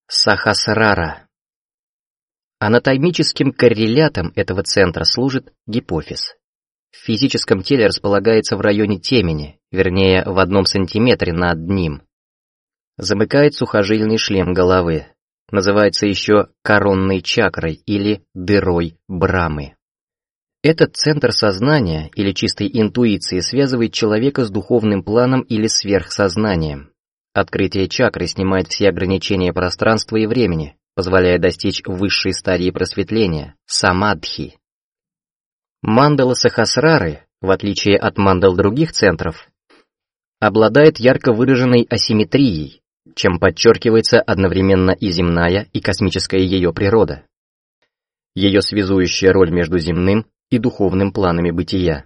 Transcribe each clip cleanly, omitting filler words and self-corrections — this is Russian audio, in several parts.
Сахасрара. Анатомическим коррелятом этого центра служит гипофиз. В физическом теле располагается в районе темени, вернее, в 1 сантиметре над ним. Замыкает сухожильный шлем головы. Называется еще коронной чакрой или дырой Брамы. Этот центр сознания или чистой интуиции связывает человека с духовным планом или сверхсознанием. Открытие чакры снимает все ограничения пространства и времени, позволяя достичь высшей стадии просветления – самадхи. Мандала Сахасрары, в отличие от мандал других центров, обладает ярко выраженной асимметрией, чем подчеркивается одновременно и земная, и космическая ее природа. Ее связующая роль между земным и духовным планами бытия.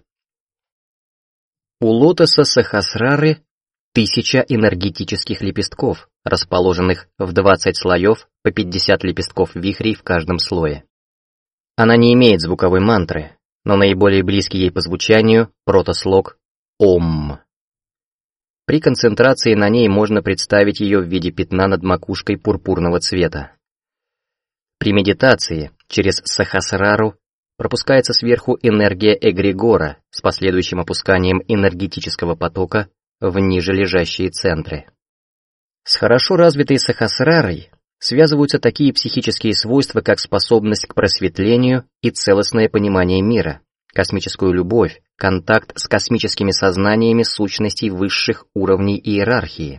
У лотоса Сахасрары 1000 энергетических лепестков, расположенных в 20 слоев по 50 лепестков вихрей в каждом слое. Она не имеет звуковой мантры, но наиболее близкий ей по звучанию протослог «Ом». При концентрации на ней можно представить ее в виде пятна над макушкой пурпурного цвета. При медитации через Сахасрару пропускается сверху энергия эгрегора с последующим опусканием энергетического потока в ниже лежащие центры. С хорошо развитой Сахасрарой связываются такие психические свойства, как способность к просветлению и целостное понимание мира, космическую любовь, контакт с космическими сознаниями сущностей высших уровней иерархии,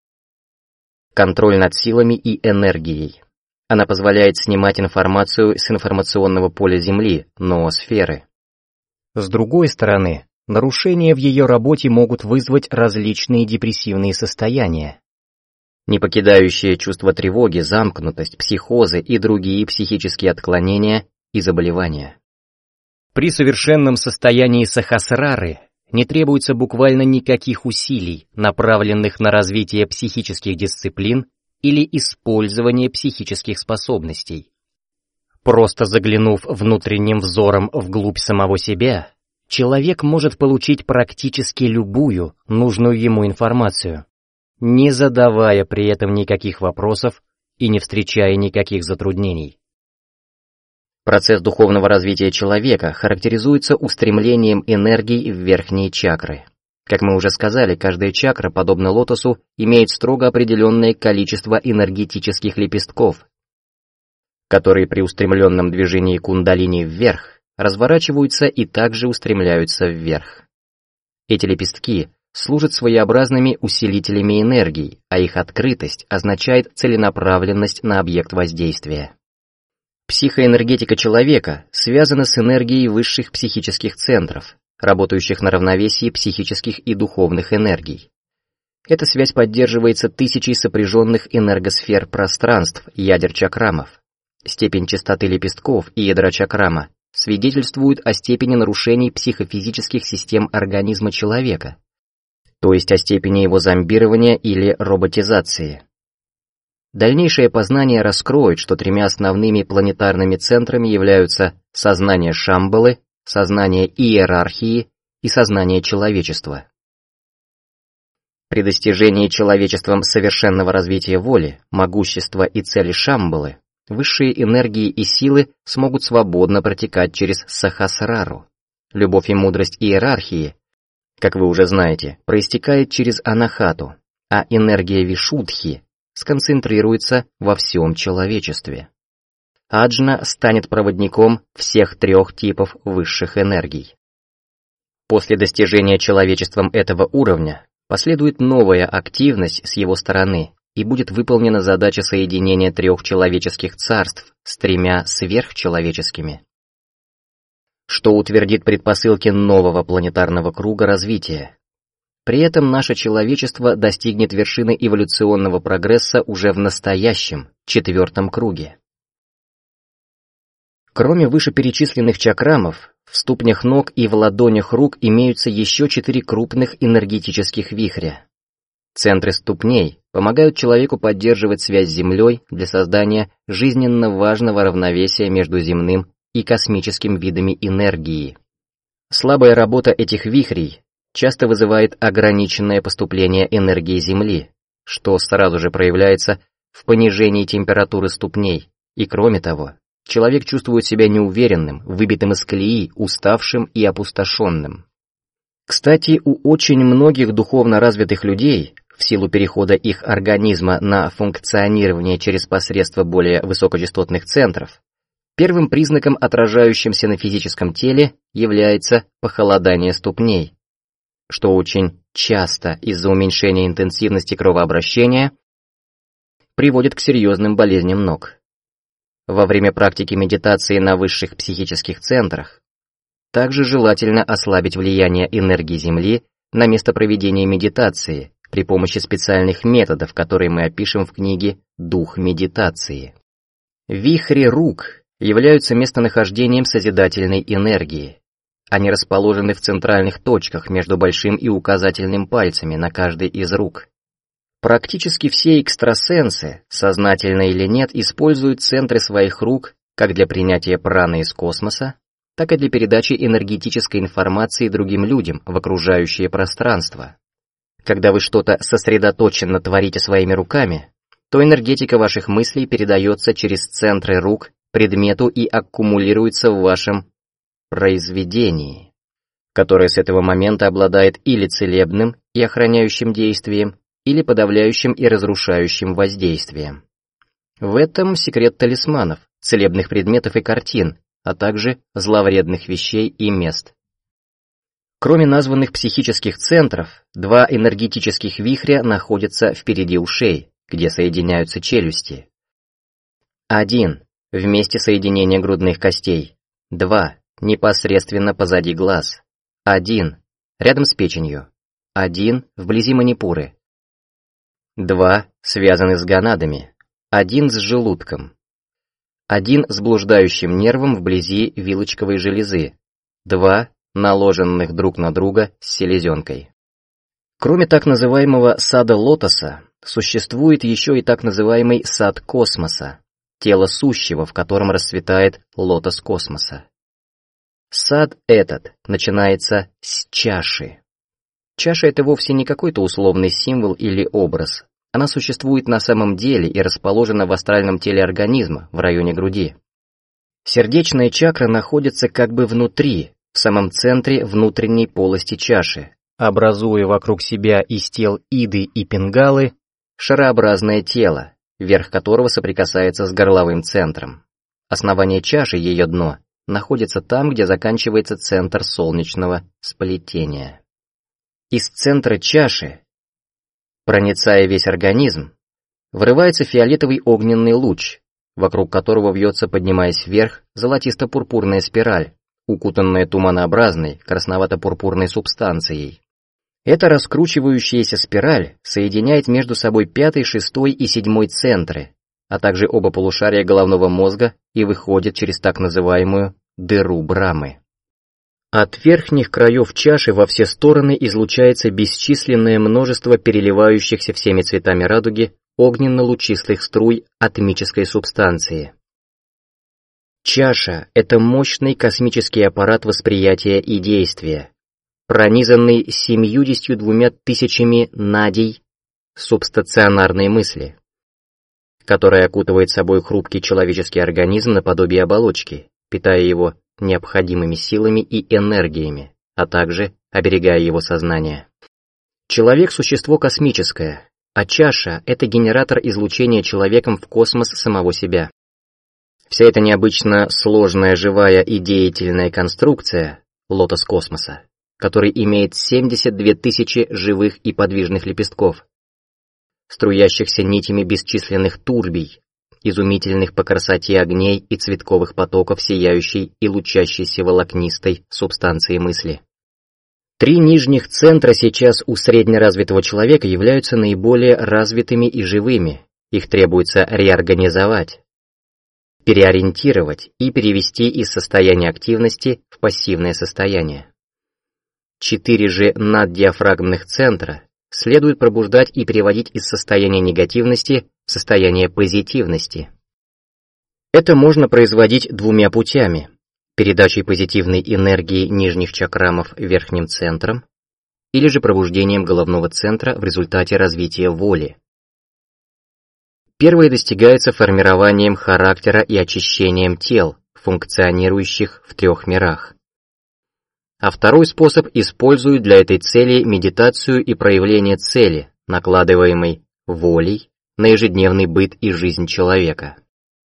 контроль над силами и энергией. Она позволяет снимать информацию с информационного поля Земли, ноосферы. С другой стороны, нарушения в ее работе могут вызвать различные депрессивные состояния, не покидающие чувство тревоги, замкнутость, психозы и другие психические отклонения и заболевания. При совершенном состоянии Сахасрары не требуется буквально никаких усилий, направленных на развитие психических дисциплин или использование психических способностей. Просто заглянув внутренним взором вглубь самого себя, человек может получить практически любую нужную ему информацию, не задавая при этом никаких вопросов и не встречая никаких затруднений. Процесс духовного развития человека характеризуется устремлением энергии в верхние чакры. Как мы уже сказали, каждая чакра, подобно лотосу, имеет строго определенное количество энергетических лепестков, которые при устремленном движении кундалини вверх разворачиваются и также устремляются вверх. Эти лепестки служат своеобразными усилителями энергии, а их открытость означает целенаправленность на объект воздействия. Психоэнергетика человека связана с энергией высших психических центров, работающих на равновесии психических и духовных энергий. Эта связь поддерживается тысячей сопряженных энергосфер пространств, ядер чакрамов. Степень частоты лепестков и ядра чакрама свидетельствует о степени нарушений психофизических систем организма человека, то есть о степени его зомбирования или роботизации. Дальнейшее познание раскроет, что 3 основными планетарными центрами являются сознание Шамбалы, сознание иерархии и сознание человечества. При достижении человечеством совершенного развития воли, могущества и цели Шамбалы, высшие энергии и силы смогут свободно протекать через Сахасрару. Любовь и мудрость иерархии, как вы уже знаете, проистекает через Анахату, а энергия Вишудхи сконцентрируется во всем человечестве. Аджна станет проводником всех 3 типов высших энергий. После достижения человечеством этого уровня последует новая активность с его стороны и будет выполнена задача соединения 3 человеческих царств с 3 сверхчеловеческими, что утвердит предпосылки нового планетарного круга развития. При этом наше человечество достигнет вершины эволюционного прогресса уже в настоящем, 4 круге. Кроме вышеперечисленных чакрамов, в ступнях ног и в ладонях рук имеются еще 4 крупных энергетических вихря. Центры ступней помогают человеку поддерживать связь с Землей для создания жизненно важного равновесия между земным и космическим видами энергии. Слабая работа этих вихрей часто вызывает ограниченное поступление энергии Земли, что сразу же проявляется в понижении температуры ступней, и кроме того, человек чувствует себя неуверенным, выбитым из колеи, уставшим и опустошенным. Кстати, у очень многих духовно развитых людей, в силу перехода их организма на функционирование через посредство более высокочастотных центров, первым признаком, отражающимся на физическом теле, является похолодание ступней, что очень часто из-за уменьшения интенсивности кровообращения приводит к серьезным болезням ног. Во время практики медитации на высших психических центрах также желательно ослабить влияние энергии Земли на место проведения медитации при помощи специальных методов, которые мы опишем в книге «Дух медитации». Вихри рук являются местонахождением созидательной энергии. Они расположены в центральных точках между большим и указательным пальцами на каждой из рук. Практически все экстрасенсы, сознательно или нет, используют центры своих рук как для принятия праны из космоса, так и для передачи энергетической информации другим людям в окружающее пространство. Когда вы что-то сосредоточенно творите своими руками, то энергетика ваших мыслей передается через центры рук предмету и аккумулируется в вашем произведении, которое с этого момента обладает или целебным и охраняющим действием, или подавляющим и разрушающим воздействием. В этом секрет талисманов, целебных предметов и картин, а также зловредных вещей и мест. Кроме названных психических центров, два энергетических вихря находятся впереди ушей, где соединяются челюсти. 1. В месте соединения грудных костей. 2. Непосредственно позади глаз. 1. Рядом с печенью. 1. Вблизи манипуры. 2. Связаны с гонадами. 1 с желудком. 1 с блуждающим нервом вблизи вилочковой железы. 2 наложенных друг на друга с селезенкой. Кроме так называемого сада лотоса, существует еще и так называемый сад космоса, тело сущего, в котором расцветает лотос космоса. Сад этот начинается с чаши. Чаша — это вовсе не какой-то условный символ или образ. Она существует на самом деле и расположена в астральном теле организма, в районе груди. Сердечная чакра находится как бы внутри, в самом центре внутренней полости чаши, образуя вокруг себя из тел Иды и Пингалы шарообразное тело, верх которого соприкасается с горловым центром. Основание чаши, ее дно, находится там, где заканчивается центр солнечного сплетения. Из центра чаши, проницая весь организм, вырывается фиолетовый огненный луч, вокруг которого вьется, поднимаясь вверх, золотисто-пурпурная спираль, укутанная туманообразной, красновато-пурпурной субстанцией. Эта раскручивающаяся спираль соединяет между собой 5, 6 и 7 центры, а также оба полушария головного мозга и выходит через так называемую дыру Брамы. От верхних краев чаши во все стороны излучается бесчисленное множество переливающихся всеми цветами радуги огненно-лучистых струй атмической субстанции. Чаша — это мощный космический аппарат восприятия и действия, пронизанный 72 тысячами надей субстационарной мысли, которая окутывает собой хрупкий человеческий организм наподобие оболочки, питая его необходимыми силами и энергиями, а также оберегая его сознание. Человек — существо космическое, а чаша — это генератор излучения человеком в космос самого себя. Вся эта необычно сложная, живая и деятельная конструкция — лотос космоса, который имеет 72 тысячи живых и подвижных лепестков, струящихся нитями бесчисленных турбий, изумительных по красоте огней и цветковых потоков сияющей и лучащейся волокнистой субстанции мысли. 3 нижних центра сейчас у среднеразвитого человека являются наиболее развитыми и живыми, их требуется реорганизовать, переориентировать и перевести из состояния активности в пассивное состояние. 4 же наддиафрагмных центра следует пробуждать и переводить из состояния негативности в состояние позитивности. Это можно производить 2 путями: передачей позитивной энергии нижних чакрамов верхним центрам или же пробуждением головного центра в результате развития воли. Первое достигается формированием характера и очищением тел, функционирующих в трех мирах. А второй способ использует для этой цели медитацию и проявление цели, накладываемой волей на ежедневный быт и жизнь человека.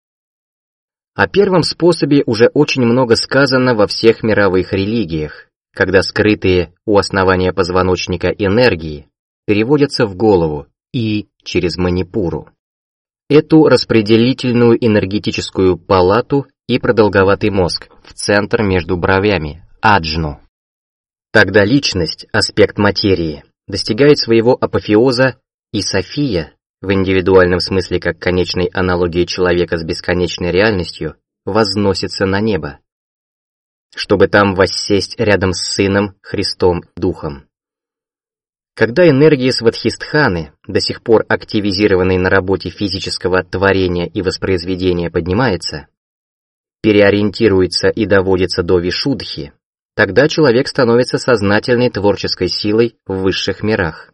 О первом способе уже очень много сказано во всех мировых религиях, когда скрытые у основания позвоночника энергии переводятся в голову и через манипуру. Эту распределительную энергетическую палату и продолговатый мозг в центр между бровями, аджну. Тогда личность, аспект материи, достигает своего апофеоза, и София, в индивидуальном смысле как конечной аналогии человека с бесконечной реальностью, возносится на небо, чтобы там воссесть рядом с Сыном, Христом, Духом. Когда энергия Сватхистханы, до сих пор активизированной на работе физического творения и воспроизведения, поднимается, переориентируется и доводится до Вишудхи, тогда человек становится сознательной творческой силой в высших мирах.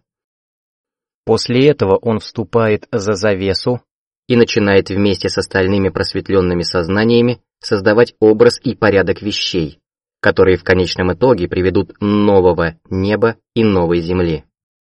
После этого он вступает за завесу и начинает вместе с остальными просветленными сознаниями создавать образ и порядок вещей, которые в конечном итоге приведут нового неба и новой земли.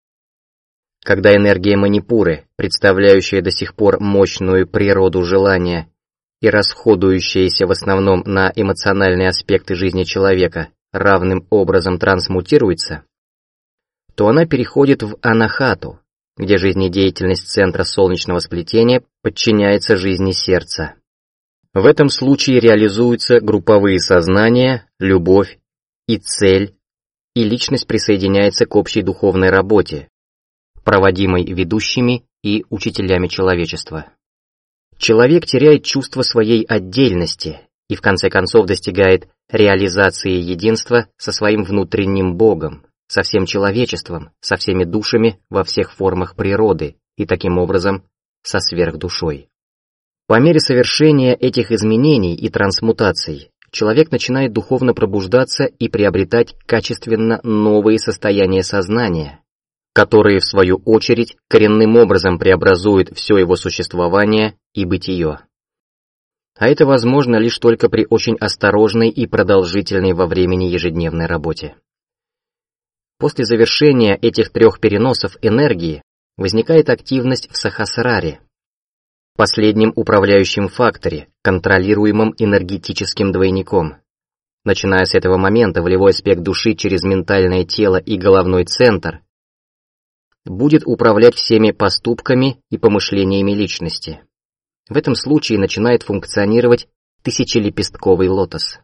Когда энергия манипуры, представляющая до сих пор мощную природу желания и расходующаяся в основном на эмоциональные аспекты жизни человека, равным образом трансмутируется, то она переходит в анахату, где жизнедеятельность центра солнечного сплетения подчиняется жизни сердца. В этом случае реализуются групповые сознания, любовь и цель, и личность присоединяется к общей духовной работе, проводимой ведущими и учителями человечества. Человек теряет чувство своей отдельности и в конце концов достигает реализации единства со своим внутренним Богом, со всем человечеством, со всеми душами во всех формах природы и таким образом со сверхдушой. По мере совершения этих изменений и трансмутаций человек начинает духовно пробуждаться и приобретать качественно новые состояния сознания, которые в свою очередь коренным образом преобразуют все его существование и бытие. А это возможно лишь только при очень осторожной и продолжительной во времени ежедневной работе. После завершения этих трех переносов энергии возникает активность в сахасраре, последнем управляющем факторе, контролируемом энергетическим двойником. Начиная с этого момента волевой аспект души через ментальное тело и головной центр будет управлять всеми поступками и помышлениями личности. В этом случае начинает функционировать тысячелепестковый лотос.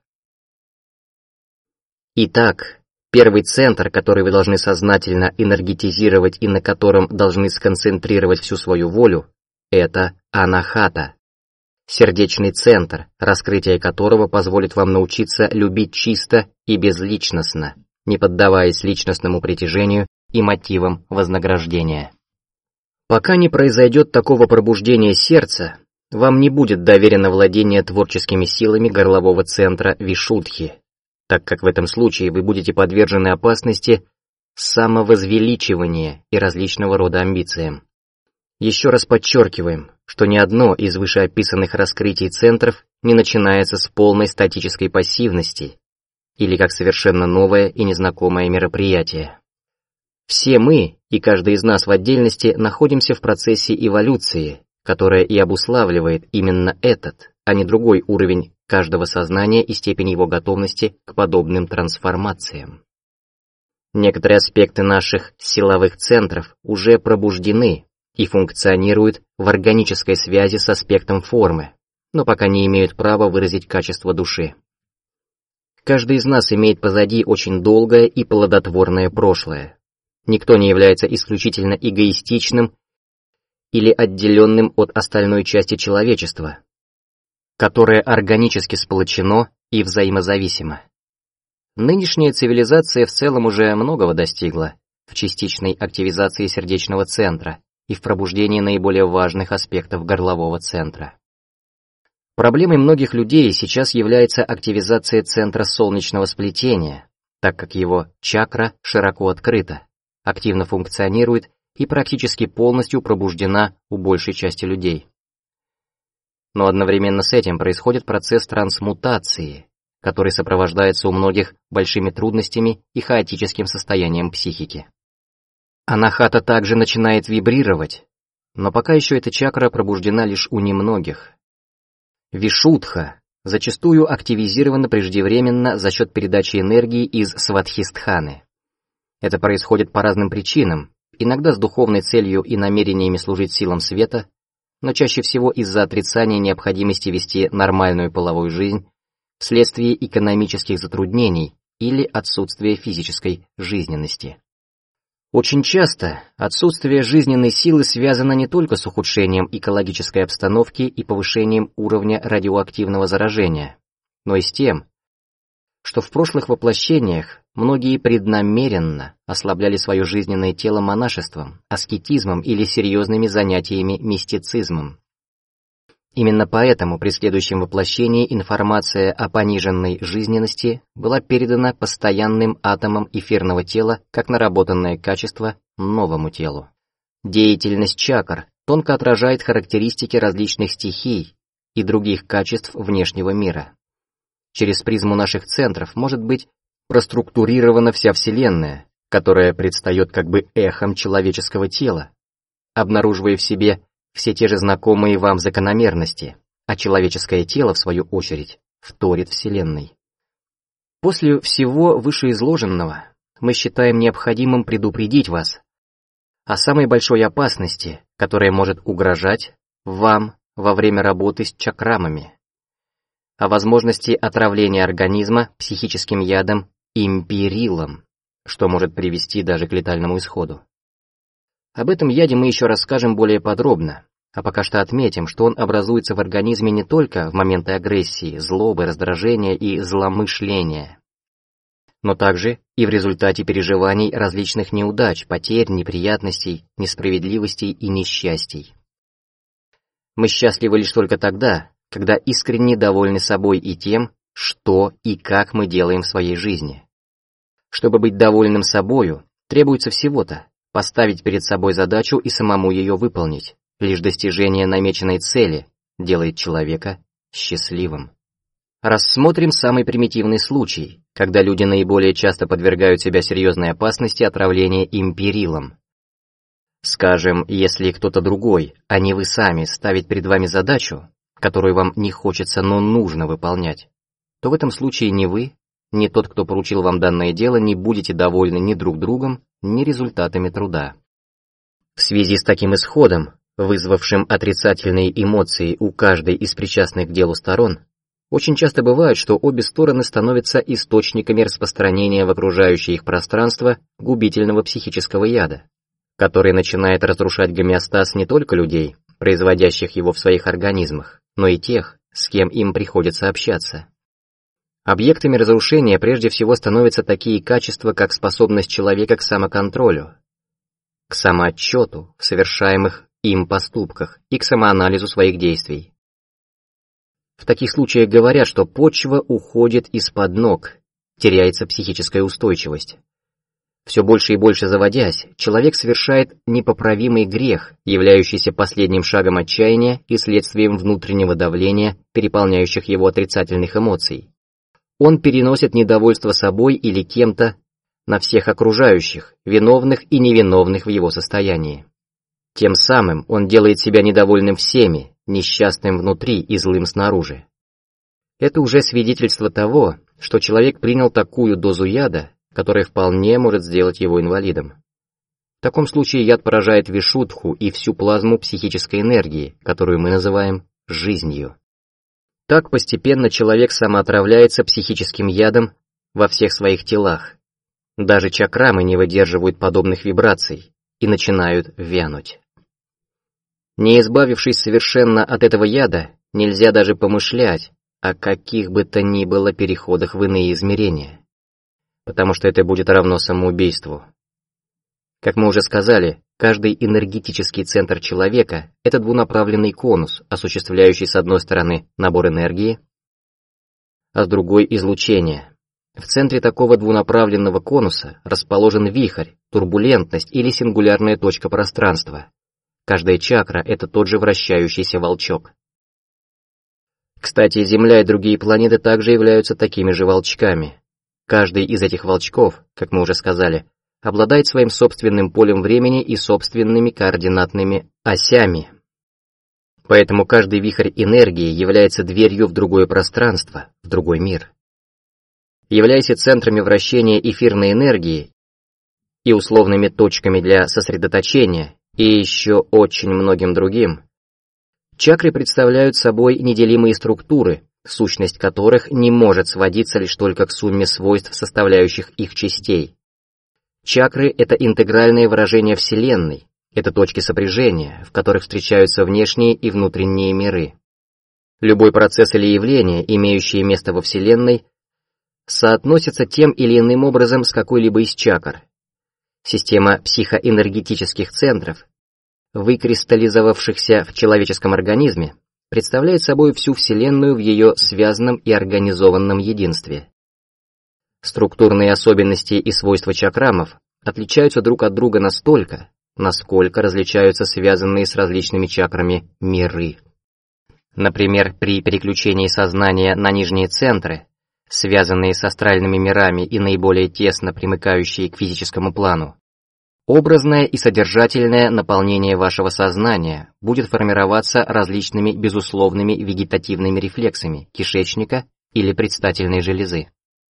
Итак, первый центр, который вы должны сознательно энергетизировать и на котором должны сконцентрировать всю свою волю, это анахата, сердечный центр, раскрытие которого позволит вам научиться любить чисто и безличностно, не поддаваясь личностному притяжению и мотивам вознаграждения. Пока не произойдет такого пробуждения сердца, вам не будет доверено владение творческими силами горлового центра Вишудхи, так как в этом случае вы будете подвержены опасности самовозвеличивания и различного рода амбициям. Еще раз подчеркиваем, что ни одно из вышеописанных раскрытий центров не начинается с полной статической пассивности или как совершенно новое и незнакомое мероприятие. Все мы, и каждый из нас в отдельности, находимся в процессе эволюции, которая и обуславливает именно этот, а не другой уровень каждого сознания и степень его готовности к подобным трансформациям. Некоторые аспекты наших силовых центров уже пробуждены и функционируют в органической связи с аспектом формы, но пока не имеют права выразить качество души. Каждый из нас имеет позади очень долгое и плодотворное прошлое. Никто не является исключительно эгоистичным или отделенным от остальной части человечества, которое органически сплочено и взаимозависимо. Нынешняя цивилизация в целом уже многого достигла в частичной активизации сердечного центра и в пробуждении наиболее важных аспектов горлового центра. Проблемой многих людей сейчас является активизация центра солнечного сплетения, так как его чакра широко открыта, активно функционирует и практически полностью пробуждена у большей части людей. Но одновременно с этим происходит процесс трансмутации, который сопровождается у многих большими трудностями и хаотическим состоянием психики. Анахата также начинает вибрировать, но пока еще эта чакра пробуждена лишь у немногих. Вишудха зачастую активизирована преждевременно за счет передачи энергии из свадхистханы. Это происходит по разным причинам, иногда с духовной целью и намерениями служить силам света, но чаще всего из-за отрицания необходимости вести нормальную половую жизнь вследствие экономических затруднений или отсутствия физической жизненности. Очень часто отсутствие жизненной силы связано не только с ухудшением экологической обстановки и повышением уровня радиоактивного заражения, но и с тем, что в прошлых воплощениях многие преднамеренно ослабляли свое жизненное тело монашеством, аскетизмом или серьезными занятиями мистицизмом. Именно поэтому при следующем воплощении информация о пониженной жизненности была передана постоянным атомам эфирного тела как наработанное качество новому телу. Деятельность чакр тонко отражает характеристики различных стихий и других качеств внешнего мира. Через призму наших центров может быть проструктурирована вся Вселенная, которая предстает как бы эхом человеческого тела, обнаруживая в себе все те же знакомые вам закономерности, а человеческое тело, в свою очередь, вторит Вселенной. После всего вышеизложенного мы считаем необходимым предупредить вас о самой большой опасности, которая может угрожать вам во время работы с чакрамами, о возможности отравления организма психическим ядом империлом, что может привести даже к летальному исходу. Об этом яде мы еще расскажем более подробно, а пока что отметим, что он образуется в организме не только в моменты агрессии, злобы, раздражения и зломышления, но также и в результате переживаний различных неудач, потерь, неприятностей, несправедливостей и несчастий. Мы счастливы лишь только тогда, когда искренне довольны собой и тем, что и как мы делаем в своей жизни. Чтобы быть довольным собою, требуется всего-то поставить перед собой задачу и самому ее выполнить. Лишь достижение намеченной цели делает человека счастливым. Рассмотрим самый примитивный случай, когда люди наиболее часто подвергают себя серьезной опасности отравления империлом. Скажем, если кто-то другой, а не вы сами, ставит перед вами задачу, которую вам не хочется, но нужно выполнять, то в этом случае ни вы, ни тот, кто поручил вам данное дело, не будете довольны ни друг другом, ни результатами труда. В связи с таким исходом, вызвавшим отрицательные эмоции у каждой из причастных к делу сторон, очень часто бывает, что обе стороны становятся источниками распространения в окружающее их пространство губительного психического яда, который начинает разрушать гомеостаз не только людей, производящих его в своих организмах, но и тех, с кем им приходится общаться. Объектами разрушения прежде всего становятся такие качества, как способность человека к самоконтролю, к самоотчету в совершаемых им поступках и к самоанализу своих действий. В таких случаях говорят, что почва уходит из-под ног, теряется психическая устойчивость. Все больше и больше заводясь, человек совершает непоправимый грех, являющийся последним шагом отчаяния и следствием внутреннего давления, переполняющих его отрицательных эмоций. Он переносит недовольство собой или кем-то на всех окружающих, виновных и невиновных в его состоянии. Тем самым он делает себя недовольным всеми, несчастным внутри и злым снаружи. Это уже свидетельство того, что человек принял такую дозу яда, которая вполне может сделать его инвалидом. В таком случае яд поражает вишудху и всю плазму психической энергии, которую мы называем жизнью. Так постепенно человек самоотравляется психическим ядом во всех своих телах. Даже чакрамы не выдерживают подобных вибраций и начинают вянуть. Не избавившись совершенно от этого яда, нельзя даже помышлять о каких бы то ни было переходах в иные измерения, потому что это будет равно самоубийству. Как мы уже сказали, каждый энергетический центр человека — это двунаправленный конус, осуществляющий с одной стороны набор энергии, а с другой — излучение. В центре такого двунаправленного конуса расположен вихрь, турбулентность или сингулярная точка пространства. Каждая чакра — это тот же вращающийся волчок. Кстати, Земля и другие планеты также являются такими же волчками. Каждый из этих волчков, как мы уже сказали, обладает своим собственным полем времени и собственными координатными осями. Поэтому каждый вихрь энергии является дверью в другое пространство, в другой мир. Являясь центрами вращения эфирной энергии и условными точками для сосредоточения, и еще очень многим другим, чакры представляют собой неделимые структуры, сущность которых не может сводиться лишь только к сумме свойств составляющих их частей. Чакры — это интегральное выражение Вселенной, это точки сопряжения, в которых встречаются внешние и внутренние миры. Любой процесс или явление, имеющие место во Вселенной, соотносится тем или иным образом с какой-либо из чакр. Система психоэнергетических центров, выкристаллизовавшихся в человеческом организме, представляет собой всю Вселенную в ее связанном и организованном единстве. Структурные особенности и свойства чакрамов отличаются друг от друга настолько, насколько различаются связанные с различными чакрами миры. Например, при переключении сознания на нижние центры, связанные с астральными мирами и наиболее тесно примыкающие к физическому плану, образное и содержательное наполнение вашего сознания будет формироваться различными безусловными вегетативными рефлексами кишечника или предстательной железы.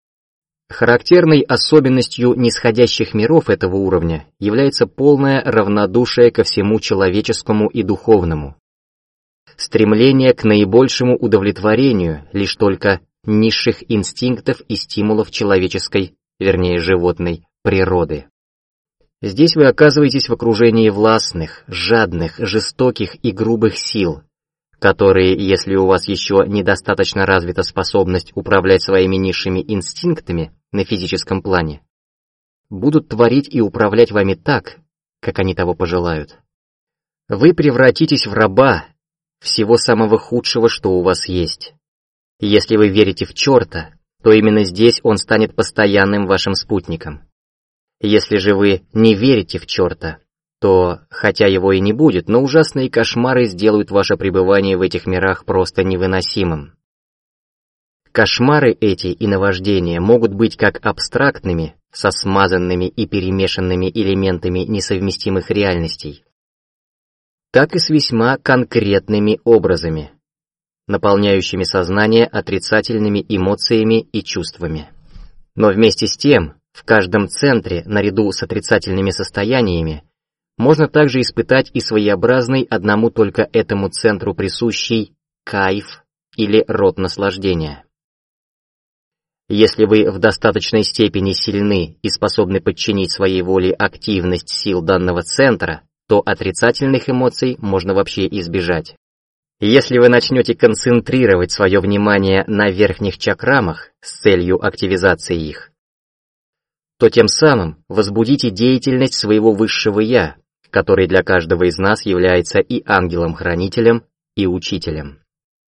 Характерной особенностью нисходящих миров этого уровня является полное равнодушие ко всему человеческому и духовному, стремление к наибольшему удовлетворению лишь только низших инстинктов и стимулов человеческой, вернее животной, природы. Здесь вы оказываетесь в окружении властных, жадных, жестоких и грубых сил, которые, если у вас еще недостаточно развита способность управлять своими низшими инстинктами на физическом плане, будут творить и управлять вами так, как они того пожелают. Вы превратитесь в раба всего самого худшего, что у вас есть. Если вы верите в черта, то именно здесь он станет постоянным вашим спутником. Если же вы не верите в черта, то, хотя его и не будет, но ужасные кошмары сделают ваше пребывание в этих мирах просто невыносимым. Кошмары эти и наваждения могут быть как абстрактными, со смазанными и перемешанными элементами несовместимых реальностей, так и с весьма конкретными образами, наполняющими сознание отрицательными эмоциями и чувствами. Но вместе с тем, в каждом центре, наряду с отрицательными состояниями, можно также испытать и своеобразный одному только этому центру присущий кайф или род наслаждения. Если вы в достаточной степени сильны и способны подчинить своей воле активность сил данного центра, то отрицательных эмоций можно вообще избежать. Если вы начнете концентрировать свое внимание на верхних чакрамах с целью активизации их, то тем самым возбудите деятельность своего высшего «я», который для каждого из нас является и ангелом-хранителем, и учителем.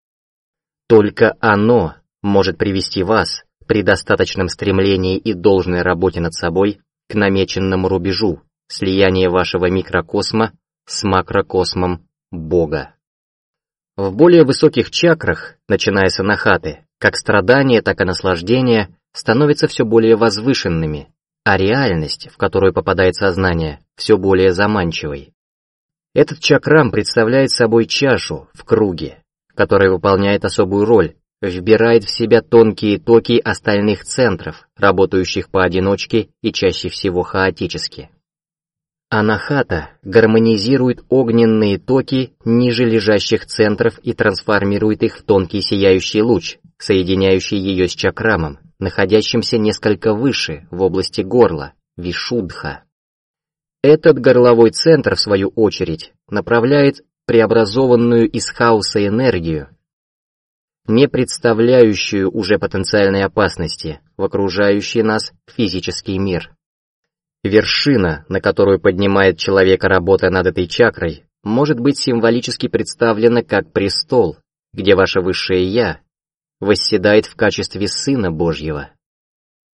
Только оно может привести вас при достаточном стремлении и должной работе над собой к намеченному рубежу слияния вашего микрокосма с макрокосмом Бога. В более высоких чакрах, начиная с анахаты, как страдания, так и наслаждения становятся все более возвышенными, а реальность, в которую попадает сознание, все более заманчивой. Этот чакрам представляет собой чашу в круге, которая выполняет особую роль, вбирает в себя тонкие токи остальных центров, работающих поодиночке и чаще всего хаотически. Анахата гармонизирует огненные токи ниже лежащих центров и трансформирует их в тонкий сияющий луч, соединяющий ее с чакрамом, находящимся несколько выше, в области горла, вишудха. Этот горловой центр, в свою очередь, направляет преобразованную из хаоса энергию, не представляющую уже потенциальной опасности, в окружающий нас физический мир. Вершина, на которую поднимает человека работа над этой чакрой, может быть символически представлена как престол, где ваше высшее «Я» восседает в качестве Сына Божьего.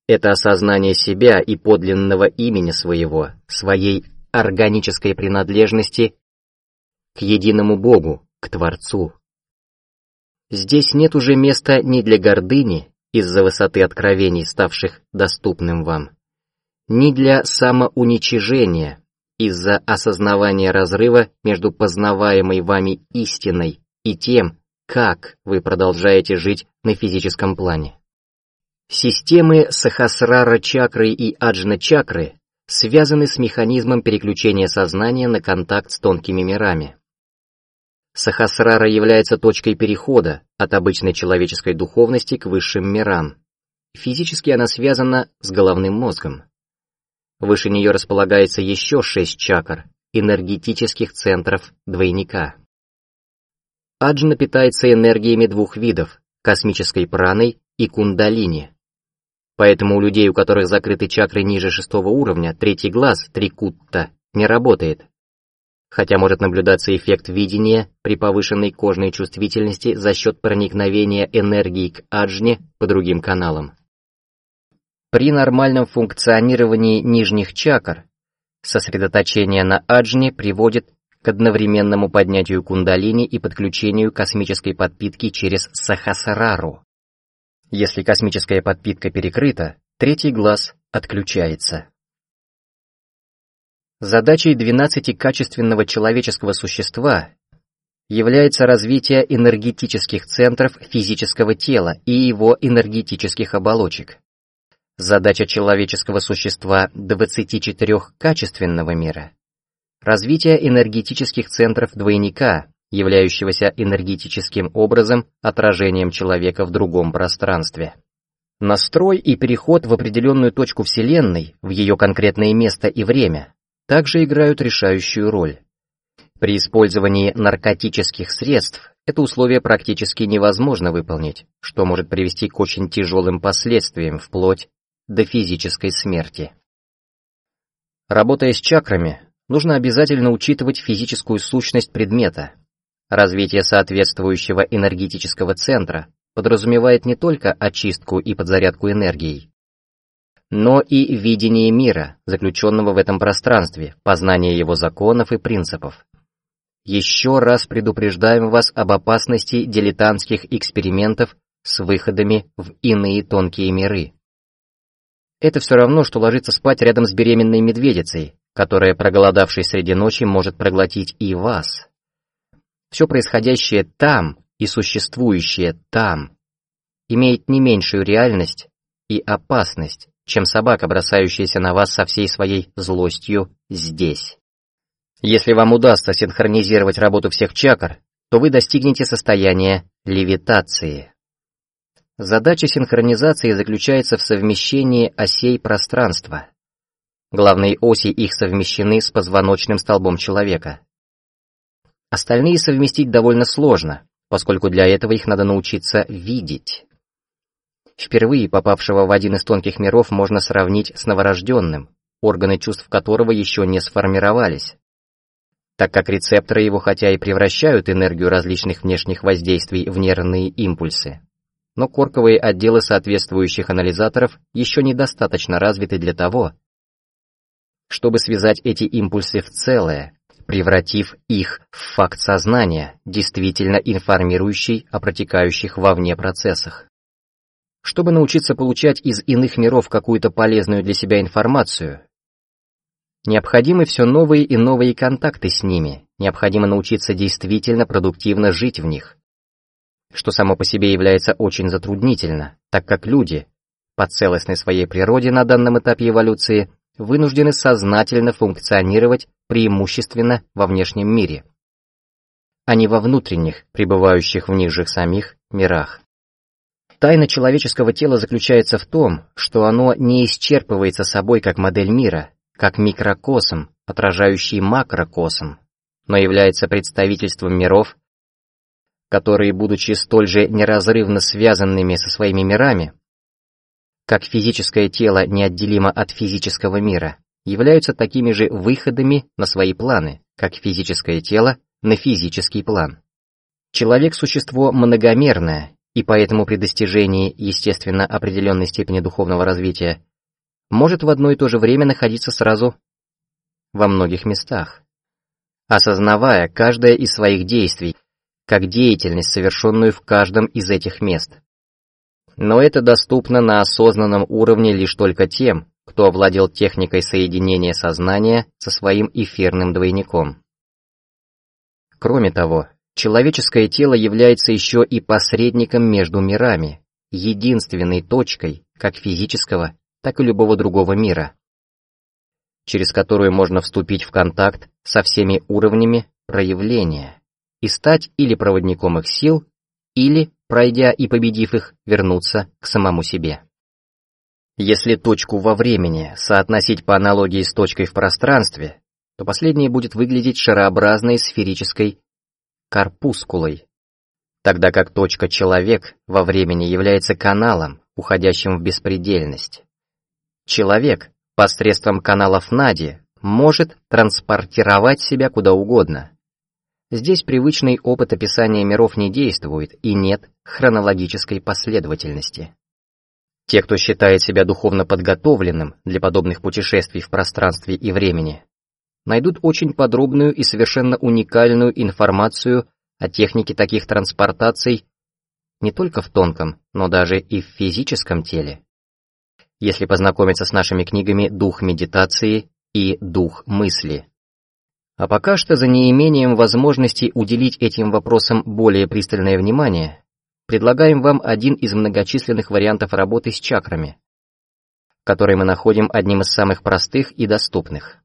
Это осознание себя и подлинного имени своего, своей органической принадлежности к единому Богу, к Творцу. Здесь нет уже места ни для гордыни, из-за высоты откровений, ставших доступным вам, ни для самоуничижения, из-за осознавания разрыва между познаваемой вами истиной и тем, как вы продолжаете жить на физическом плане. Системы Сахасрара-чакры и Аджна-чакры связаны с механизмом переключения сознания на контакт с тонкими мирами. Сахасрара является точкой перехода от обычной человеческой духовности к высшим мирам. Физически она связана с головным мозгом. Выше нее располагается еще 6 чакр, энергетических центров двойника. Аджна питается энергиями двух видов, космической праной и кундалини. Поэтому у людей, у которых закрыты чакры ниже 6-го уровня, третий глаз, трикутта, не работает. Хотя может наблюдаться эффект видения при повышенной кожной чувствительности за счет проникновения энергии к аджне по другим каналам. При нормальном функционировании нижних чакр сосредоточение на аджне приводит к одновременному поднятию кундалини и подключению космической подпитки через сахасрару. Если космическая подпитка перекрыта, третий глаз отключается. Задачей 12-качественного человеческого существа является развитие энергетических центров физического тела и его энергетических оболочек. Задача человеческого существа 24-качественного мира – развитие энергетических центров двойника, являющегося энергетическим образом отражением человека в другом пространстве. Настрой и переход в определенную точку Вселенной, в ее конкретное место и время, также играют решающую роль. При использовании наркотических средств это условие практически невозможно выполнить, что может привести к очень тяжелым последствиям, вплоть до физической смерти. Работая с чакрами, нужно обязательно учитывать физическую сущность предмета. Развитие соответствующего энергетического центра подразумевает не только очистку и подзарядку энергией, но и видение мира, заключенного в этом пространстве, познание его законов и принципов. Еще раз предупреждаем вас об опасности дилетантских экспериментов с выходами в иные тонкие миры. Это все равно, что ложиться спать рядом с беременной медведицей, которая, проголодавшись среди ночи, может проглотить и вас. Все происходящее там и существующее там имеет не меньшую реальность и опасность, чем собака, бросающаяся на вас со всей своей злостью здесь. Если вам удастся синхронизировать работу всех чакр, то вы достигнете состояния левитации. Задача синхронизации заключается в совмещении осей пространства. Главные оси их совмещены с позвоночным столбом человека. Остальные совместить довольно сложно, поскольку для этого их надо научиться видеть. Впервые попавшего в один из тонких миров можно сравнить с новорожденным, органы чувств которого еще не сформировались, так как рецепторы его хотя и превращают энергию различных внешних воздействий в нервные импульсы, но корковые отделы соответствующих анализаторов еще недостаточно развиты для того, чтобы связать эти импульсы в целое, превратив их в факт сознания, действительно информирующий о протекающих вовне процессах. Чтобы научиться получать из иных миров какую-то полезную для себя информацию, необходимы все новые и новые контакты с ними, необходимо научиться действительно продуктивно жить в них, что само по себе является очень затруднительно, так как люди, по целостной своей природе на данном этапе эволюции, вынуждены сознательно функционировать преимущественно во внешнем мире, а не во внутренних, пребывающих в них же самих мирах. Тайна человеческого тела заключается в том, что оно не исчерпывается собой как модель мира, как микрокосм, отражающий макрокосм, но является представительством миров, которые, будучи столь же неразрывно связанными со своими мирами, как физическое тело неотделимо от физического мира, являются такими же выходами на свои планы, как физическое тело на физический план. Человек – существо многомерное, и поэтому при достижении, естественно, определенной степени духовного развития, может в одно и то же время находиться сразу во многих местах, осознавая каждое из своих действий, как деятельность, совершенную в каждом из этих мест. Но это доступно на осознанном уровне лишь только тем, кто овладел техникой соединения сознания со своим эфирным двойником. Кроме того, человеческое тело является еще и посредником между мирами, единственной точкой как физического, так и любого другого мира, через которую можно вступить в контакт со всеми уровнями проявления и стать или проводником их сил, или, пройдя и победив их, вернуться к самому себе. Если точку во времени соотносить по аналогии с точкой в пространстве, то последняя будет выглядеть шарообразной сферической корпускулой, тогда как точка «человек» во времени является каналом, уходящим в беспредельность. Человек посредством каналов Нади может транспортировать себя куда угодно. Здесь привычный опыт описания миров не действует и нет хронологической последовательности. Те, кто считает себя духовно подготовленным для подобных путешествий в пространстве и времени, найдут очень подробную и совершенно уникальную информацию о технике таких транспортаций не только в тонком, но даже и в физическом теле, если познакомиться с нашими книгами «Дух медитации» и «Дух мысли». А пока что, за неимением возможности уделить этим вопросам более пристальное внимание, предлагаем вам один из многочисленных вариантов работы с чакрами, который мы находим одним из самых простых и доступных.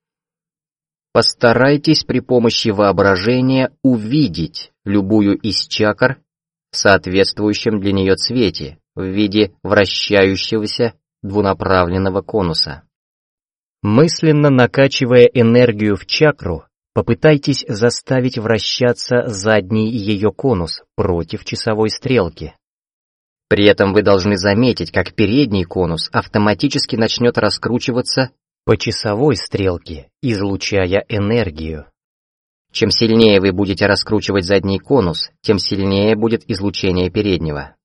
Постарайтесь при помощи воображения увидеть любую из чакр в соответствующем для нее цвете в виде вращающегося двунаправленного конуса. Мысленно накачивая энергию в чакру, попытайтесь заставить вращаться задний ее конус против часовой стрелки. При этом вы должны заметить, как передний конус автоматически начнет раскручиваться по часовой стрелке, излучая энергию. Чем сильнее вы будете раскручивать задний конус, тем сильнее будет излучение переднего.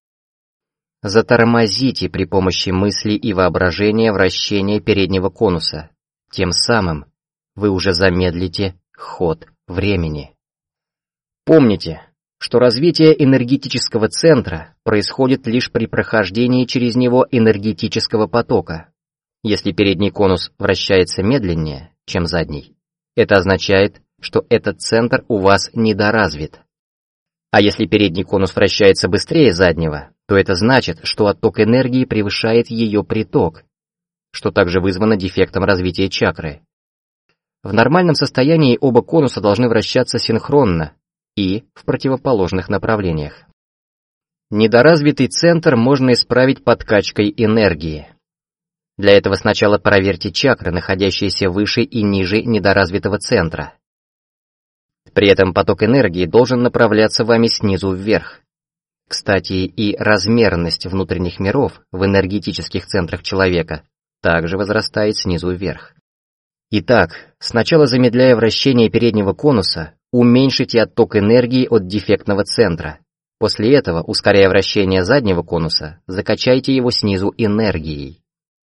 Затормозите при помощи мысли и воображения вращение переднего конуса. Тем самым вы уже замедлите ход времени. Помните, что развитие энергетического центра происходит лишь при прохождении через него энергетического потока. Если передний конус вращается медленнее, чем задний, это означает, что этот центр у вас недоразвит. А если передний конус вращается быстрее заднего, то это значит, что отток энергии превышает ее приток, что также вызвано дефектом развития чакры. В нормальном состоянии оба конуса должны вращаться синхронно и в противоположных направлениях. Недоразвитый центр можно исправить подкачкой энергии. Для этого сначала проверьте чакры, находящиеся выше и ниже недоразвитого центра. При этом поток энергии должен направляться вами снизу вверх. Кстати, и размерность внутренних миров в энергетических центрах человека также возрастает снизу вверх. Итак, сначала замедляя вращение переднего конуса, уменьшите отток энергии от дефектного центра. После этого, ускоряя вращение заднего конуса, закачайте его снизу энергией.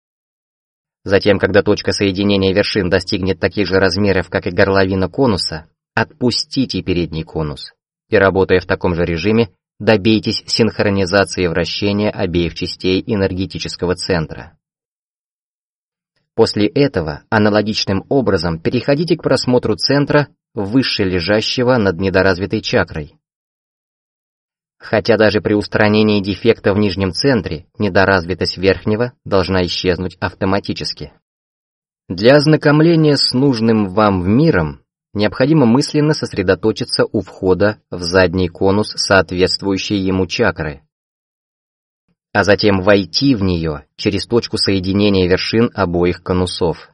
Затем, когда точка соединения вершин достигнет таких же размеров, как и горловина конуса, отпустите передний конус и, работая в таком же режиме, добейтесь синхронизации вращения обеих частей энергетического центра. После этого аналогичным образом переходите к просмотру центра, выше лежащего над недоразвитой чакрой. Хотя даже при устранении дефекта в нижнем центре недоразвитость верхнего должна исчезнуть автоматически. Для ознакомления с нужным вам миром необходимо мысленно сосредоточиться у входа в задний конус соответствующей ему чакры, а затем войти в нее через точку соединения вершин обоих конусов.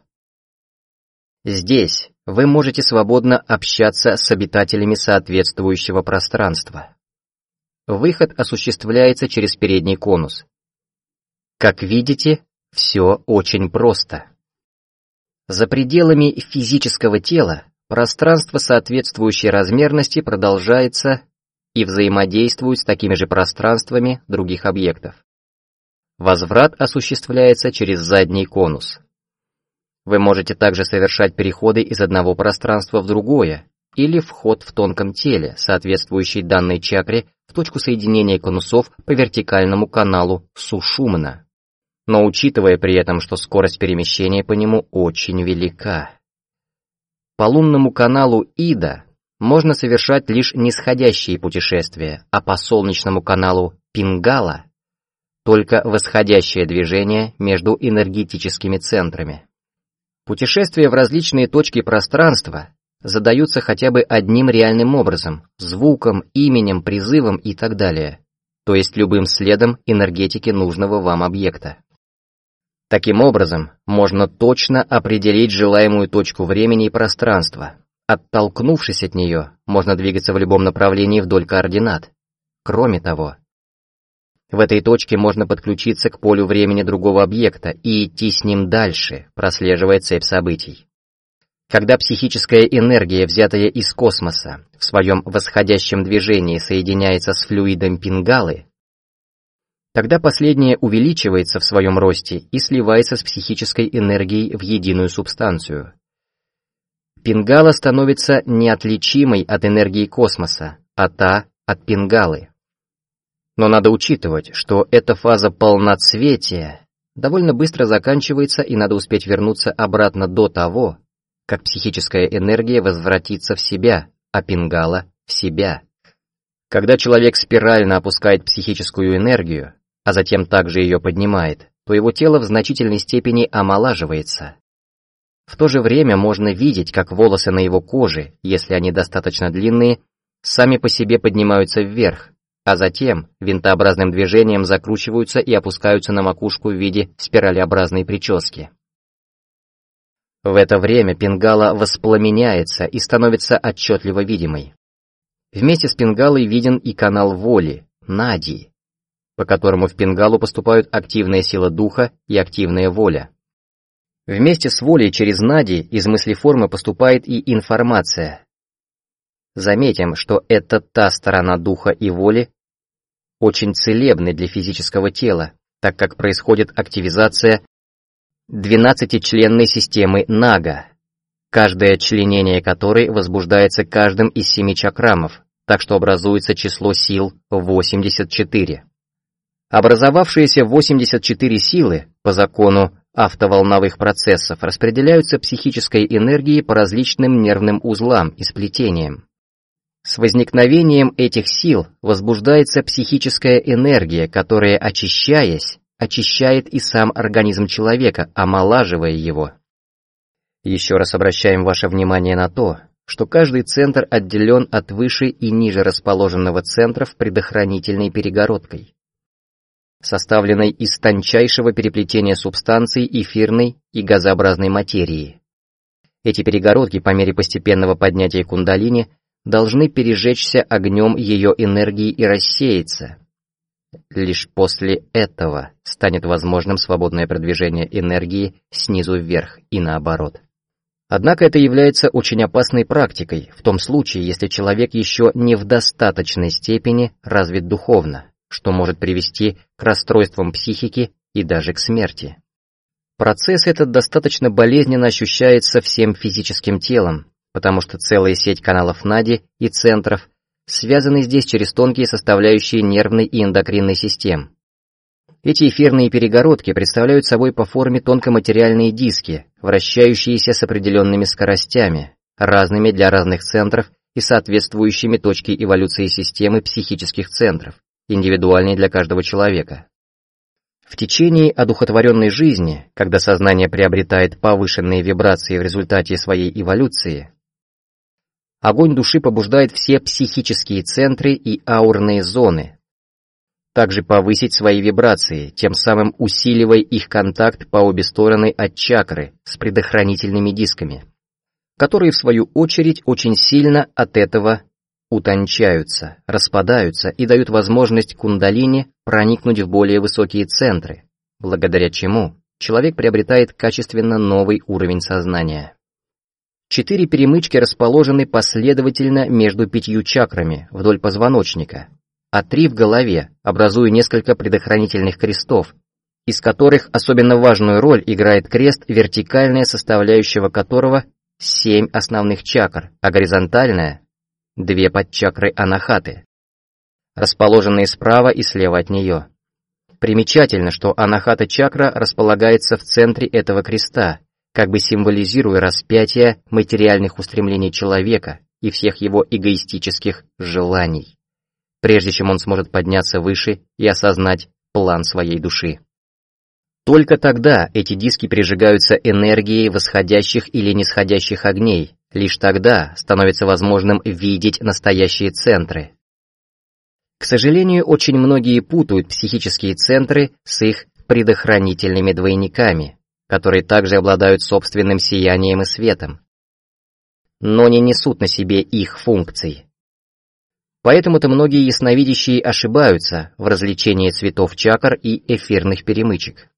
Здесь вы можете свободно общаться с обитателями соответствующего пространства. Выход осуществляется через передний конус. Как видите, все очень просто. За пределами физического тела пространство соответствующей размерности продолжается и взаимодействуют с такими же пространствами других объектов. Возврат осуществляется через задний конус. Вы можете также совершать переходы из одного пространства в другое, или вход в тонком теле, соответствующий данной чакре, в точку соединения конусов по вертикальному каналу Сушумна, но учитывая при этом, что скорость перемещения по нему очень велика. По лунному каналу Ида можно совершать лишь нисходящие путешествия, а по солнечному каналу Пингала только восходящее движение между энергетическими центрами. Путешествия в различные точки пространства задаются хотя бы одним реальным образом, звуком, именем, призывом и так далее, то есть любым следом энергетики нужного вам объекта. Таким образом, можно точно определить желаемую точку времени и пространства. Оттолкнувшись от нее, можно двигаться в любом направлении вдоль координат. Кроме того, в этой точке можно подключиться к полю времени другого объекта и идти с ним дальше, прослеживая цепь событий. Когда психическая энергия, взятая из космоса, в своем восходящем движении соединяется с флюидом Пингалы, тогда последнее увеличивается в своем росте и сливается с психической энергией в единую субстанцию. Пингала становится неотличимой от энергии космоса, а та от Пингалы. Но надо учитывать, что эта фаза полноцветия довольно быстро заканчивается, и надо успеть вернуться обратно до того, как психическая энергия возвратится в себя, а Пингала — в себя. Когда человек спирально опускает психическую энергию, а затем также ее поднимает, то его тело в значительной степени омолаживается. В то же время можно видеть, как волосы на его коже, если они достаточно длинные, сами по себе поднимаются вверх, а затем винтообразным движением закручиваются и опускаются на макушку в виде спиралеобразной прически. В это время Пингала воспламеняется и становится отчетливо видимой. Вместе с Пингалой виден и канал воли, Нади, по которому в Пингалу поступают активная сила духа и активная воля. Вместе с волей через Нади из мыслеформы поступает и информация. Заметим, что это та сторона духа и воли, очень целебной для физического тела, так как происходит активизация 12-членной системы Нага, каждое членение которой возбуждается каждым из 7 чакрамов, так что образуется число сил 84. Образовавшиеся 84 силы, по закону автоволновых процессов, распределяются психической энергией по различным нервным узлам и сплетениям. С возникновением этих сил возбуждается психическая энергия, которая, очищаясь, очищает и сам организм человека, омолаживая его. Еще раз обращаем ваше внимание на то, что каждый центр отделен от выше и ниже расположенного центров предохранительной перегородкой, составленной из тончайшего переплетения субстанций эфирной и газообразной материи. Эти перегородки по мере постепенного поднятия кундалини должны пережечься огнем ее энергии и рассеяться. Лишь после этого станет возможным свободное продвижение энергии снизу вверх и наоборот. Однако это является очень опасной практикой в том случае, если человек еще не в достаточной степени развит духовно, что может привести к расстройствам психики и даже к смерти. Процесс этот достаточно болезненно ощущается всем физическим телом, потому что целая сеть каналов Нади и центров связаны здесь через тонкие составляющие нервной и эндокринной систем. Эти эфирные перегородки представляют собой по форме тонкоматериальные диски, вращающиеся с определенными скоростями, разными для разных центров и соответствующими точке эволюции системы психических центров, индивидуальной для каждого человека. В течение одухотворенной жизни, когда сознание приобретает повышенные вибрации в результате своей эволюции, огонь души побуждает все психические центры и аурные зоны также повысить свои вибрации, тем самым усиливая их контакт по обе стороны от чакры с предохранительными дисками, которые в свою очередь очень сильно от этого утончаются, распадаются и дают возможность кундалини проникнуть в более высокие центры, благодаря чему человек приобретает качественно новый уровень сознания. 4 перемычки расположены последовательно между 5 чакрами вдоль позвоночника, а 3 в голове, образуя несколько предохранительных крестов, из которых особенно важную роль играет крест, вертикальная составляющего которого 7 основных чакр, а горизонтальная — 2 подчакры анахаты, расположенные справа и слева от нее. Примечательно, что анахата-чакра располагается в центре этого креста, как бы символизируя распятие материальных устремлений человека и всех его эгоистических желаний, прежде чем он сможет подняться выше и осознать план своей души. Только тогда эти диски прижигаются энергией восходящих или нисходящих огней, лишь тогда становится возможным видеть настоящие центры. К сожалению, очень многие путают психические центры с их предохранительными двойниками, которые также обладают собственным сиянием и светом, но не несут на себе их функций. Поэтому-то многие ясновидящие ошибаются в различении цветов чакр и эфирных перемычек.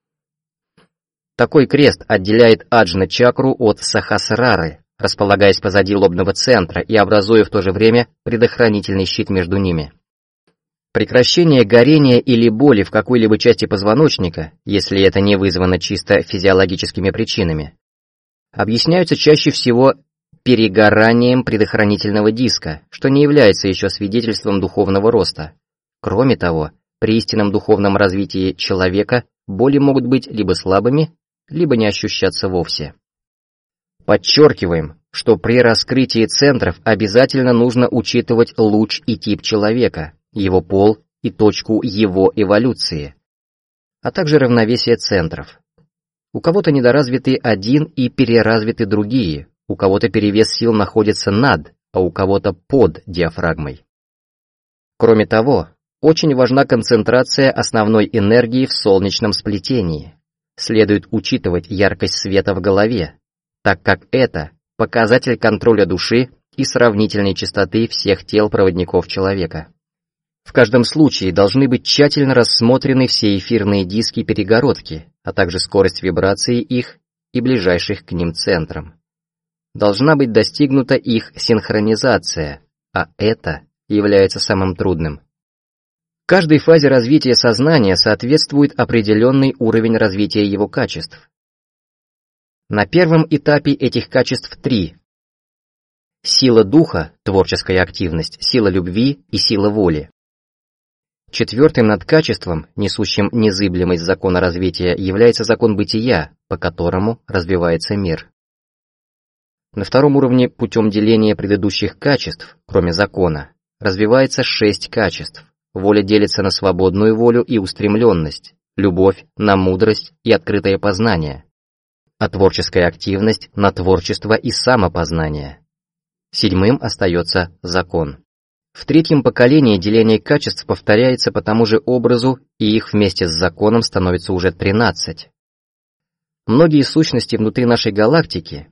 Такой крест отделяет аджна-чакру от сахасрары, располагаясь позади лобного центра и образуя в то же время предохранительный щит между ними. Прекращение горения или боли в какой-либо части позвоночника, если это не вызвано чисто физиологическими причинами, объясняются чаще всего перегоранием предохранительного диска, что не является еще свидетельством духовного роста. Кроме того, при истинном духовном развитии человека боли могут быть либо слабыми, либо не ощущаться вовсе. Подчеркиваем, что при раскрытии центров обязательно нужно учитывать луч и тип человека, его пол и точку его эволюции, а также равновесие центров. У кого-то недоразвиты один и переразвиты другие, у кого-то перевес сил находится над, а у кого-то под диафрагмой. Кроме того, очень важна концентрация основной энергии в солнечном сплетении. Следует учитывать яркость света в голове, так как это показатель контроля души и сравнительной частоты всех тел проводников человека. В каждом случае должны быть тщательно рассмотрены все эфирные диски-перегородки, а также скорость вибрации их и ближайших к ним центрам. Должна быть достигнута их синхронизация, а это является самым трудным. Каждой фазе развития сознания соответствует определенный уровень развития его качеств. На первом этапе этих качеств 3. Сила духа, творческая активность, сила любви и сила воли. Четвертым надкачеством, несущим незыблемость закона развития, является закон бытия, по которому развивается мир. На втором уровне путем деления предыдущих качеств, кроме закона, развивается 6 качеств. Воля делится на свободную волю и устремленность, любовь на мудрость и открытое познание, а творческая активность на творчество и самопознание. Седьмым остается закон. В третьем поколении деление качеств повторяется по тому же образу, и их вместе с законом становится уже 13. Многие сущности внутри нашей галактики,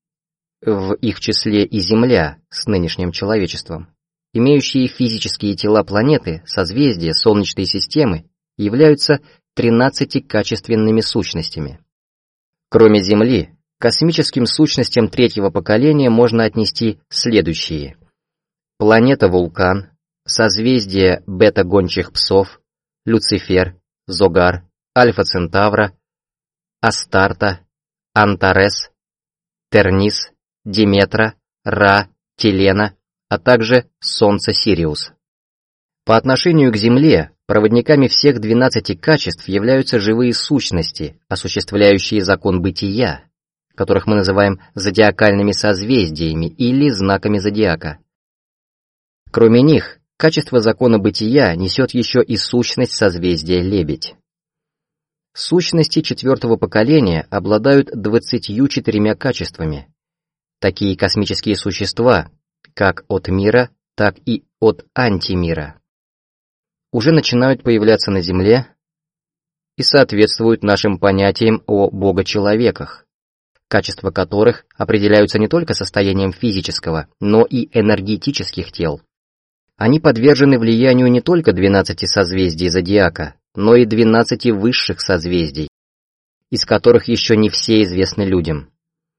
в их числе и Земля с нынешним человечеством, имеющие физические тела планеты, созвездия, Солнечной системы, являются 13-качественными сущностями. Кроме Земли, к космическим сущностям третьего поколения можно отнести следующие: планета-вулкан, созвездие бета-гончих псов, Люцифер, Зогар, Альфа-Центавра, Астарта, Антарес, Тернис, Диметра, Ра, Телена, а также Солнце Сириус. По отношению к Земле, проводниками всех 12 качеств являются живые сущности, осуществляющие закон бытия, которых мы называем зодиакальными созвездиями или знаками зодиака. Кроме них, качество закона бытия несет еще и сущность созвездия Лебедь. Сущности четвертого поколения обладают 24 качествами. Такие космические существа, как от мира, так и от антимира, уже начинают появляться на Земле и соответствуют нашим понятиям о богочеловеках, качества которых определяются не только состоянием физического, но и энергетических тел. Они подвержены влиянию не только 12 созвездий зодиака, но и 12 высших созвездий, из которых еще не все известны людям.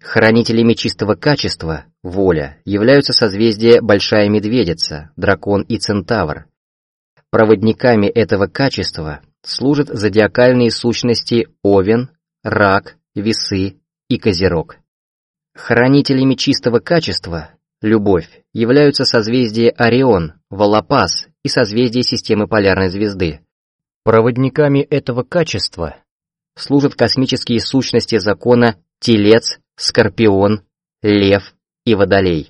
Хранителями чистого качества, воля, являются созвездия Большая Медведица, Дракон и Центавр. Проводниками этого качества служат зодиакальные сущности Овен, Рак, Весы и Козерог. Хранителями чистого качества, любовь, являются созвездия Орион, Волопас и созвездие системы Полярной звезды. Проводниками этого качества служат космические сущности закона Телец, Скорпион, Лев и Водолей.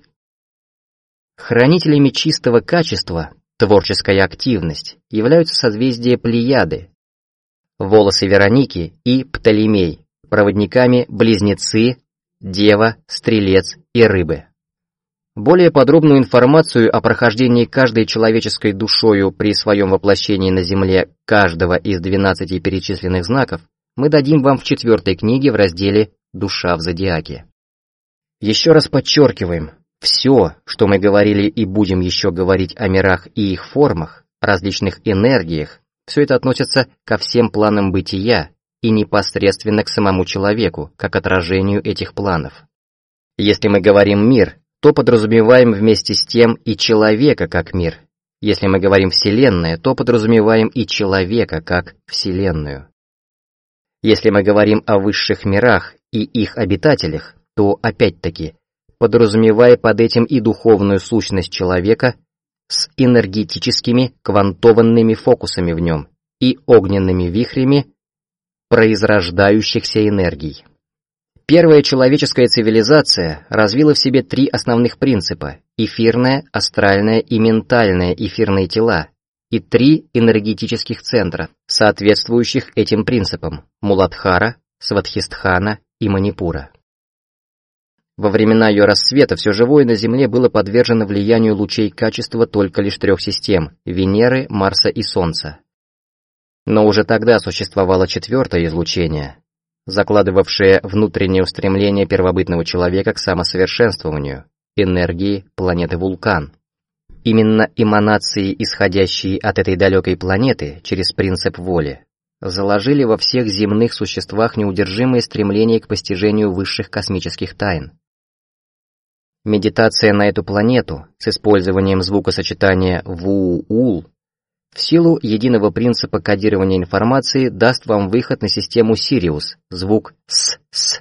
Хранителями чистого качества, творческая активность, являются созвездия Плеяды, Волосы Вероники и Птолемей, проводниками Близнецы, Дева, Стрелец и Рыбы. Более подробную информацию о прохождении каждой человеческой душою при своем воплощении на Земле каждого из 12 перечисленных знаков мы дадим вам в 4 книге в разделе «Душа в зодиаке». Еще раз подчеркиваем, все, что мы говорили и будем еще говорить о мирах и их формах, различных энергиях, все это относится ко всем планам бытия и непосредственно к самому человеку, как отражению этих планов. Если мы говорим «мир», то подразумеваем вместе с тем и человека как мир. Если мы говорим «вселенная», то подразумеваем и человека как вселенную. Если мы говорим о высших мирах и их обитателях, то, опять-таки, подразумевая под этим и духовную сущность человека с энергетическими квантованными фокусами в нем и огненными вихрями произрождающихся энергий. Первая человеческая цивилизация развила в себе 3 основных принципа – эфирное, астральное и ментальное эфирные тела, и 3 энергетических центра, соответствующих этим принципам – Муладхара, Сватхистхана и Манипура. Во времена ее расцвета все живое на Земле было подвержено влиянию лучей качества только лишь 3 систем – Венеры, Марса и Солнца. Но уже тогда существовало 4-е излучение, закладывавшее внутреннее устремление первобытного человека к самосовершенствованию – энергии планеты Вулкан. Именно эманации, исходящие от этой далекой планеты через принцип воли, заложили во всех земных существах неудержимое стремление к постижению высших космических тайн. Медитация на эту планету с использованием звукосочетания Вуу-Ул в силу единого принципа кодирования информации даст вам выход на систему Сириус, звук С.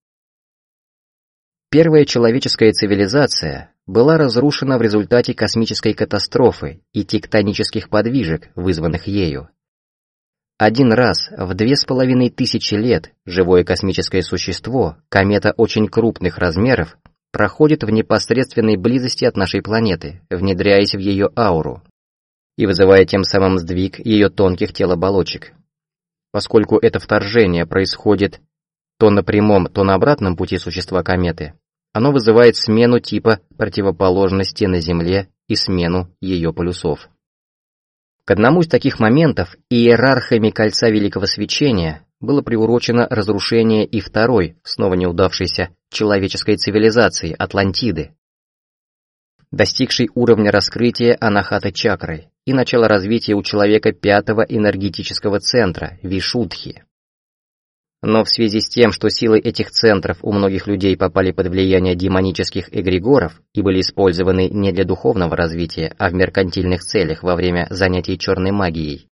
Первая человеческая цивилизация была разрушена в результате космической катастрофы и тектонических подвижек, вызванных ею. Один раз в 2500 лет живое космическое существо, комета очень крупных размеров, проходит в непосредственной близости от нашей планеты, внедряясь в ее ауру и вызывая тем самым сдвиг ее тонких тел-оболочек. Поскольку это вторжение происходит то на прямом, то на обратном пути существа кометы, оно вызывает смену типа противоположности на Земле и смену ее полюсов. К одному из таких моментов иерархами Кольца Великого Свечения было приурочено разрушение и второй, снова неудавшейся, человеческой цивилизации Атлантиды, достигшей уровня раскрытия анахата-чакрой и начало развития у человека 5-го энергетического центра Вишудхи. Но в связи с тем, что силы этих центров у многих людей попали под влияние демонических эгрегоров и были использованы не для духовного развития, а в меркантильных целях во время занятий черной магией,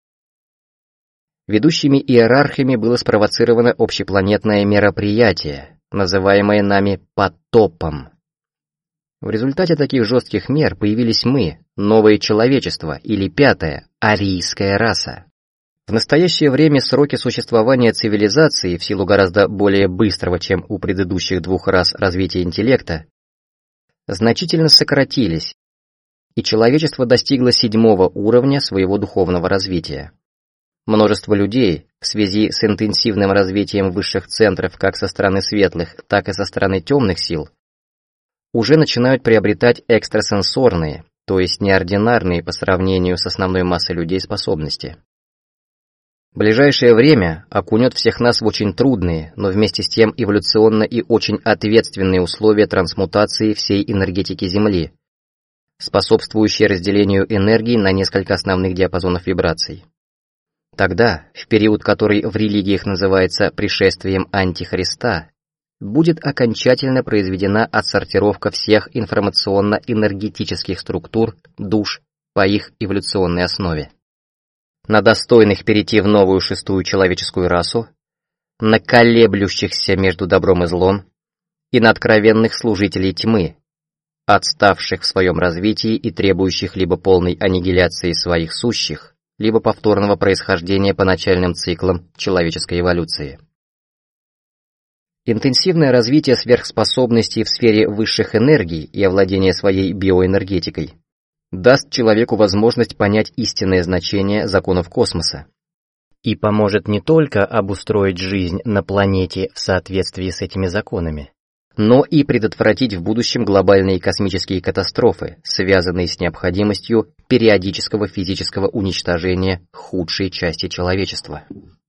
ведущими иерархами было спровоцировано общепланетное мероприятие, называемое нами потопом. В результате таких жестких мер появились мы, новое человечество или 5-я, арийская раса. В настоящее время сроки существования цивилизации, в силу гораздо более быстрого, чем у предыдущих 2 рас развития интеллекта, значительно сократились, и человечество достигло 7-го уровня своего духовного развития. Множество людей, в связи с интенсивным развитием высших центров как со стороны светлых, так и со стороны темных сил, уже начинают приобретать экстрасенсорные, то есть неординарные по сравнению с основной массой людей способности. Ближайшее время окунет всех нас в очень трудные, но вместе с тем эволюционно и очень ответственные условия трансмутации всей энергетики Земли, способствующие разделению энергии на несколько основных диапазонов вибраций. Тогда, в период, который в религиях называется пришествием Антихриста, будет окончательно произведена отсортировка всех информационно-энергетических структур душ по их эволюционной основе. На достойных перейти в новую шестую человеческую расу, на колеблющихся между добром и злом, и на откровенных служителей тьмы, отставших в своем развитии и требующих либо полной аннигиляции своих сущих, либо повторного происхождения по начальным циклам человеческой эволюции. Интенсивное развитие сверхспособностей в сфере высших энергий и овладение своей биоэнергетикой даст человеку возможность понять истинное значение законов космоса и поможет не только обустроить жизнь на планете в соответствии с этими законами, но и предотвратить в будущем глобальные космические катастрофы, связанные с необходимостью периодического физического уничтожения худшей части человечества.